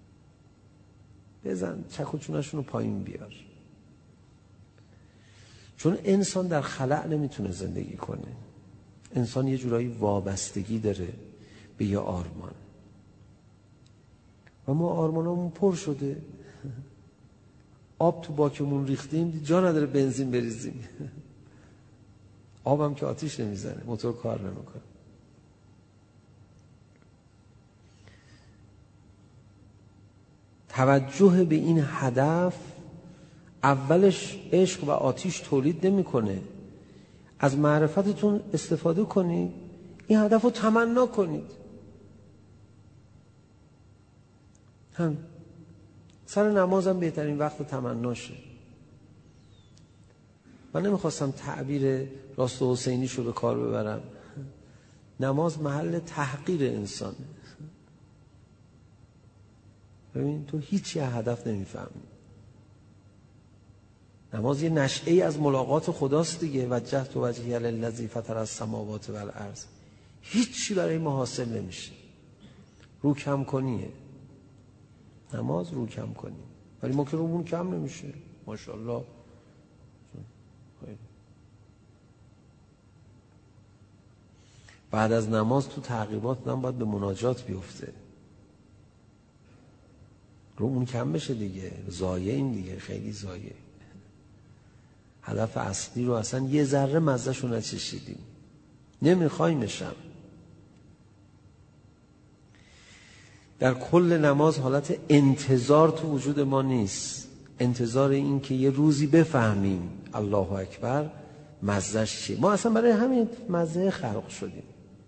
بزن چک و چونشون رو پایین بیار. چون انسان در خلأ نمیتونه زندگی کنه. انسان یه جورایی وابستگی داره به یه آرمان و ما آرمانمون پر شده. آب تو باکمون ریختیم جا نداره بنزین بریزیم. آبم که آتیش نمیزنه، موتور کار نمیکنه. توجه به این هدف اولش عشق و آتیش تولید نمیکنه. از معرفتتون استفاده کنید، این هدف رو تمنا کنید. هم سر نمازم بهترین وقت تمناشه. من نمیخواستم تعبیر راست و حسینیش رو به کار ببرم. نماز محل تحقیر انسانه. ببین تو هیچی از هدف نمیفهمی. نماز یه نشئه از ملاقات خداست دیگه. وجهت وجهی للذی فطر السماوات والارض. هیچی برای ما حاصل نمیشه. رو کم کنیه. نماز رو کم کنی. ولی ما که رومون کم نمیشه. ماشاءالله. بعد از نماز تو تعقیبات هم باید به مناجات بیفته. رومون کم بشه دیگه. ضایع این دیگه، خیلی ضایع. هدف اصلی رو اصلا یه ذره مزه‌شو نچشیدیم. نمیخوایمشم. در کل نماز حالت انتظار تو وجود ما نیست. انتظار این که یه روزی بفهمیم الله اکبر مزهش چیه. ما اصلا برای همین مزه خلق شدیم.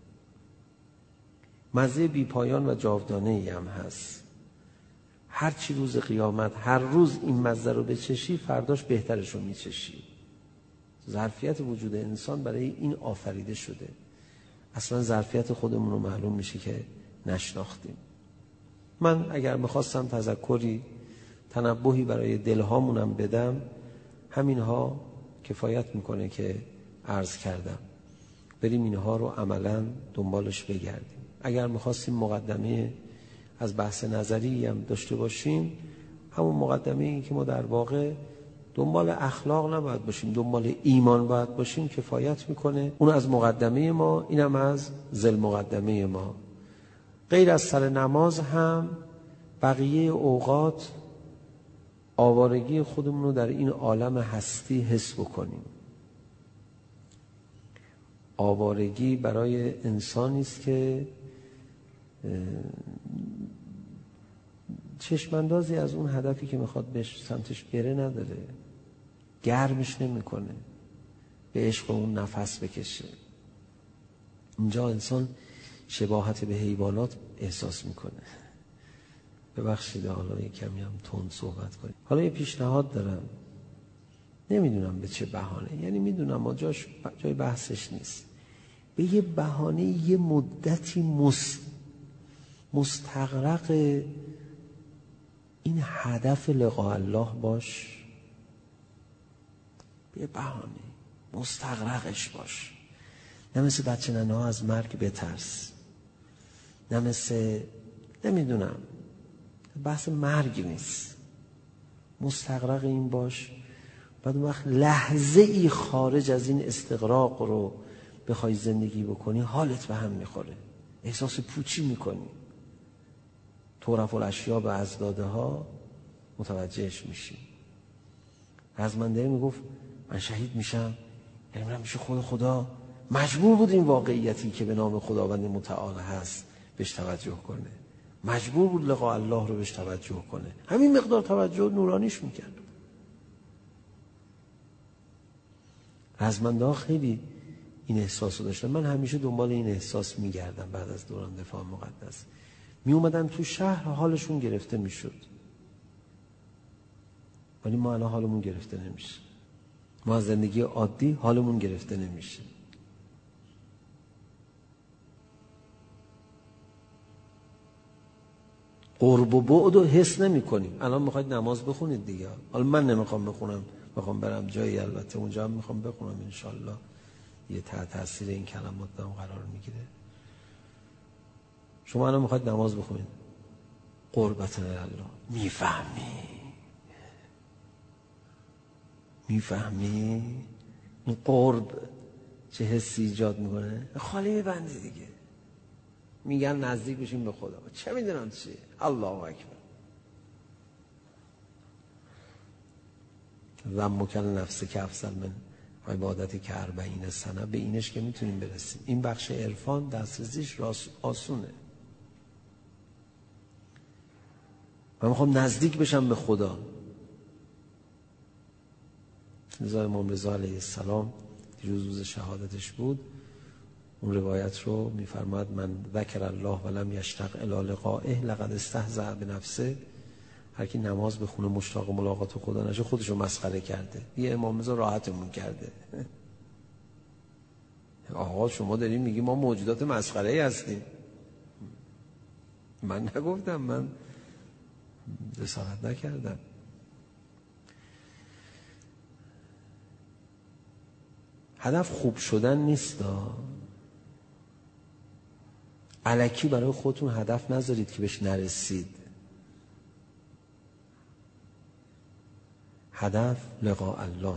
مزه بی پایان و جاودانه‌ای هم هست. هر چی روز قیامت هر روز این مزه رو بچشی فرداش بهترش رو میچشی. ظرفیت وجود انسان برای این آفریده شده. اصلا ظرفیت خودمون رو معلوم میشه که نشناختیم. من اگر میخواستم تذکری تنبهی برای دلهامونم بدم، همینها کفایت میکنه که عرض کردم. بریم اینها رو عملا دنبالش بگردیم. اگر میخواستیم مقدمه از بحث نظری هم داشته باشیم، همون مقدمه این که ما در واقع دنبال اخلاق نباید باشیم، دنبال ایمان باید باشیم کفایت میکنه. اون از مقدمه ما، اینم از ذل مقدمه ما. غیر از سر نماز هم بقیه اوقات آوارگی خودمون رو در این عالم هستی حس بکنیم. آوارگی برای انسانی است که چشماندازی از اون هدفی که میخواد بهش سمتش بره نداره. گرمش نمیکنه به عشق اون نفس بکشه. اینجا انسان شباهت به حیوانات احساس میکنه. ببخشید حالا یه کمی هم تند صحبت کنیم. حالا یه پیشنهاد دارم، نمیدونم به چه بهانه، یعنی میدونم ما جای بحثش نیست. به یه بهانه یه مدتی مستغرق این هدف لقاء الله باش. به یه بهانه مستغرقش باش. نه مثل بچه ننه ها از مرگ بترس، نه مثل نمیدونم، بحث مرگ نیست. مستغرق این باش. بعد اون وقت لحظه ای خارج از این استغراق رو بخوای زندگی بکنی حالت به هم میخوره. احساس پوچی میکنی. طرف الاشیا به ازداده ها متوجهش میشی. رزمنده میگفت من شهید میشم، یعنی من میشه خدا مجبور بود این واقعیتی که به نام خداوند متعال هست بهش توجه کنه. مجبور بود لقاء الله رو بهش توجه کنه. همین مقدار توجه نورانیش میکرد. رزمنده ها خیلی این احساس رو داشتن. من همیشه دنبال این احساس میگردم. بعد از دوران دفاع مقدس می اومدن تو شهر حالشون گرفته میشد، ولی ما الان حالمون گرفته نمیشه. ما از زندگی عادی حالمون گرفته نمیشه. قرب و بعد رو حس نمی کنیم. الان میخواید نماز بخونید دیگه. حالا من نمیخوام بخونم، میخوام برم جایی، البته اونجا هم میخوام بخونم انشالله. یه تاثیر این کلمات هم قرار میگیره. شما الان میخواید نماز بخونید، قربتن الله، میفهمی؟ این قرب چه حسی ایجاد میکنه؟ خالی میبندی دیگه. میگن نزدیک بشیم به خدا، چه میدونم چیه. الله اکبر. ذمک نفس که افضل من عبادت که 40 سنه. به اینش که میتونیم برسیم. این بخش عرفان دسترسیش آسونه. من میخوام نزدیک بشم به خدا. امام رضا علیه السلام دیروز روز شهادتش بود، اون روایت رو میفرماد من ذکر الله ولم یشتاق الی لقائه لقد استهزأ بنفسه. هر کی نماز بخونه مشتاق ملاقات خدا نشه خودش رو مسخره کرده. یه امام رضا راحتمون کرده. آقا شما دارین میگی ما موجودات مسخره ای هستیم. من نگفتم، من جسارت نکردم. هدف خوب شدن نیست. الکی برای خودتون هدف نذارید که بهش نرسید. هدف لقاء الله،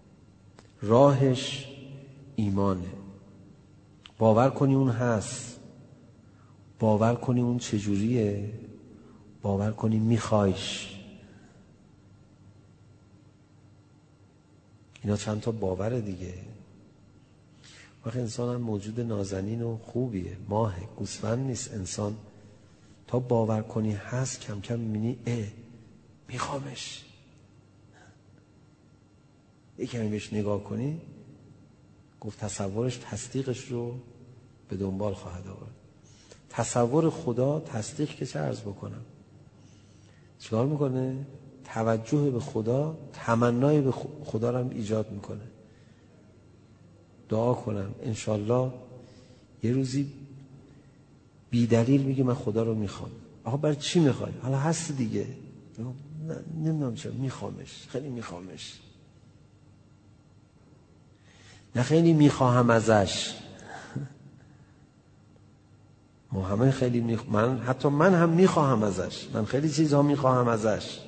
راهش ایمانه. باور کنی اون هست، باور کنی اون چجوریه، باور کنی میخوایش. اینا چند تا باوره دیگه. وقتی انسان هم موجود نازنین و خوبیه، ماهه، گوسفند نیست. انسان تا باور کنی هست کم کم میبینی میخوامش. یکمی بهش نگاه کنی، گفت تصورش تصدیقش رو به دنبال خواهد آورد. تصور خدا تصدیق که چه عرض بکنم چیکار میکنه؟ توجه به خدا، تمنای به خدا رو هم ایجاد میکنه. دعا کنم انشالله یه روزی بی دلیل میگه من خدا رو میخوام. آقا برای چی میخوای؟ حالا هست دیگه. نمیدونم چرا میخوامش، خیلی میخوامش. نه خیلی میخواهم ازش. ما همه خیلی حتی من هم میخواهم ازش. من خیلی چیزها میخواهم ازش.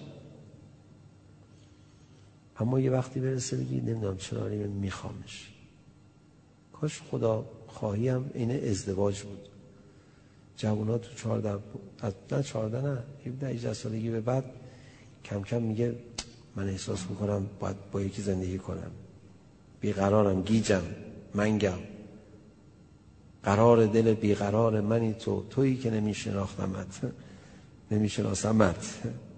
اما یه وقتی برسه بگی نمیدونم چرا میخوامش. کاش خدا خواهی هم اینه ازدواج بود. جوونا تو 18 سالگی به بعد کم کم میگه من احساس میکنم باید با یکی زندگی کنم. بیقرارم، گیجم، منگم. قرار دل بیقرار منی تویی که نمیشناسمت.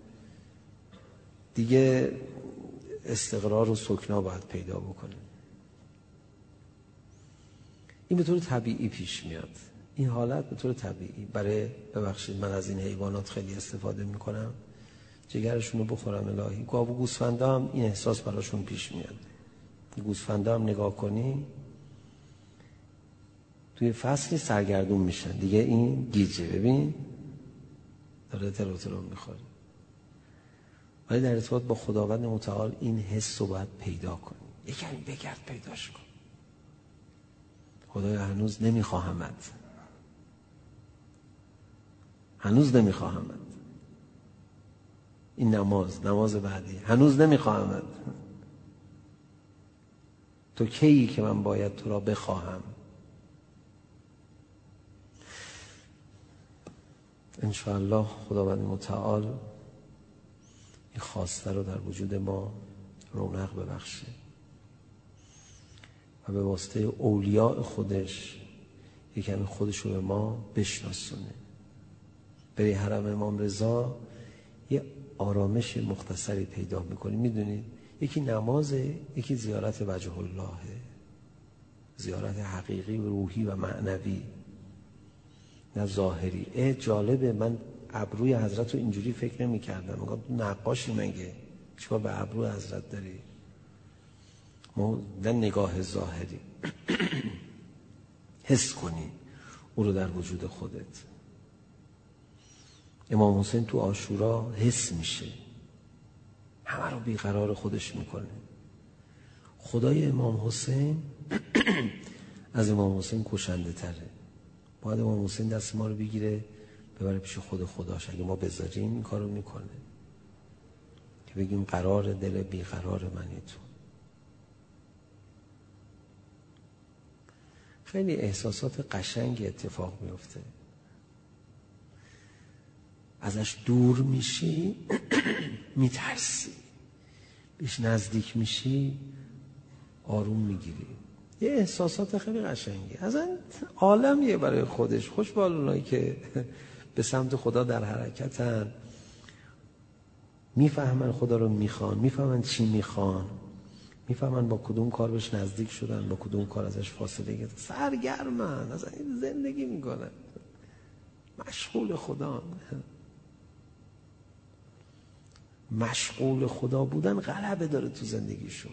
دیگه استقرار و سکنا باید پیدا بکنه. این به طور طبیعی پیش میاد. این حالت به طور طبیعی ببخشید من از این حیوانات خیلی استفاده میکنم، جگرشون رو بخورم الهی. گاو و گوسفندا هم این احساس براشون پیش میاد. گوسفندا هم نگاه کنی توی فصلی سرگردون میشن دیگه. این گیجه ببین داره تلو میخوره. ولی در ارتباط با خداوند متعال این حس رو باید پیدا کنی. یکمی بگرد پیداش کن. خدایا هنوز نمیخواهمت، هنوز نمیخواهمت. این نماز بعدی، هنوز نمیخواهمت. تو کیی که من باید تو را بخواهم؟ انشاءالله خداوند متعال این خواسته رو در وجود ما رونق ببخشه و به واسطه اولیاء خودش یکمی خودش رو به ما بشناسونه. بری حرم امام رضا یه آرامش مختصری پیدا میکنی. میدونید یکی نمازه، یکی زیارت وجه اللهه، زیارت حقیقی و روحی و معنوی، نه ظاهری. جالبه، من ابروی حضرت رو اینجوری فکر نمی کردم. میگم نقاشی مگه چیکار به ابروی حضرت داری؟ ما نه نگاه ظاهری. حس کنی او رو در وجود خودت. امام حسین تو عاشورا حس میشه، همه رو بیقرار خودش میکنه. خدای امام حسین از امام حسین کشنده تره. باید امام حسین دست ما رو بگیره ببره پیش خود خداش. اگه ما بذاریم این کارو میکنه که بگیم قرار دل بیقرار منی تو. خیلی احساسات قشنگی اتفاق میفته. ازش دور میشی میترسی، بهش نزدیک میشی آروم میگیری. یه احساسات خیلی قشنگی. اصلا عالمیه برای خودش. خوش به حال اونایی که به سمت خدا در حرکتن، میفهمن خدا رو میخوان، میفهمن چی میخوان، میفهمن با کدوم کار بهش نزدیک شدن، با کدوم کار ازش فاصله گرفتن. سرگرمن، اصلا زندگی میکنن، مشغول خدا. مشغول خدا بودن غلبه داره تو زندگیشون.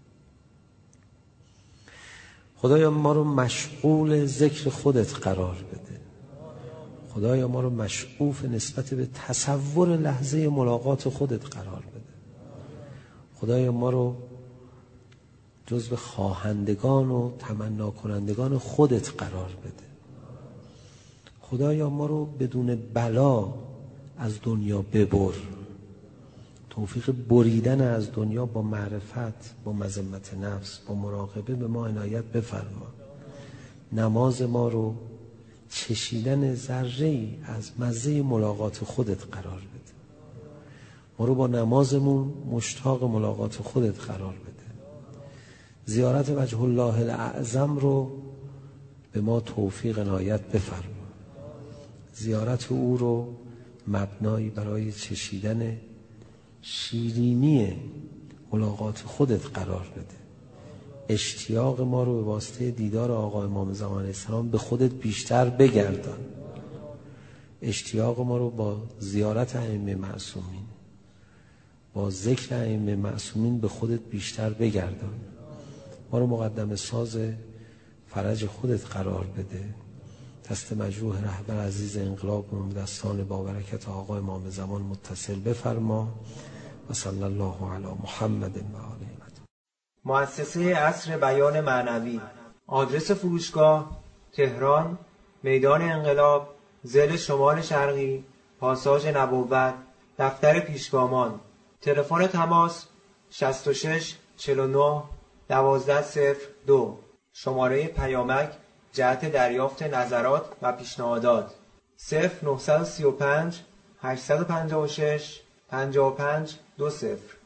خدایا ما رو مشغول ذکر خودت قرار بده. خدایا ما رو مشغوف نسبت به تصور لحظه ملاقات خودت قرار بده. خدایا ما رو جزو خواهندگان و تمنا کنندگان خودت قرار بده. خدایا ما رو بدون بلا از دنیا ببر. توفیق بریدن از دنیا با معرفت، با مذمت نفس، با مراقبه به ما عنایت بفرما. نماز ما رو چشیدن ذره‌ای از مزه ملاقات خودت قرار بده. ما رو با نمازمون مشتاق ملاقات خودت قرار بده. زیارت وجه الله الاعظم رو به ما توفیق عنایت بفرما. زیارت او رو مبنایی برای چشیدن شیرینی ملاقات خودت قرار بده. اشتیاق ما رو به واسطه دیدار آقا امام زمان علیه السلام به خودت بیشتر بگردان. اشتیاق ما رو با زیارت ائمه معصومین، با ذکر ائمه معصومین به خودت بیشتر بگردان. ما رو مقدم ساز فرج خودت قرار بده. دست مجروح رهبر عزیز انقلاب و دستان با برکت آقا امام زمان متصل بفرما. و صلی الله علی محمد و آله. مؤسسه عصر بیان معنوی. آدرس فروشگاه: تهران، میدان انقلاب، ضلع شمال شرقی، پاساژ نبوت، دفتر پیشگامان. تلفن تماس 66 49 1202. شماره پیامک جهت دریافت نظرات و پیشنهادات 0935 856 55 20.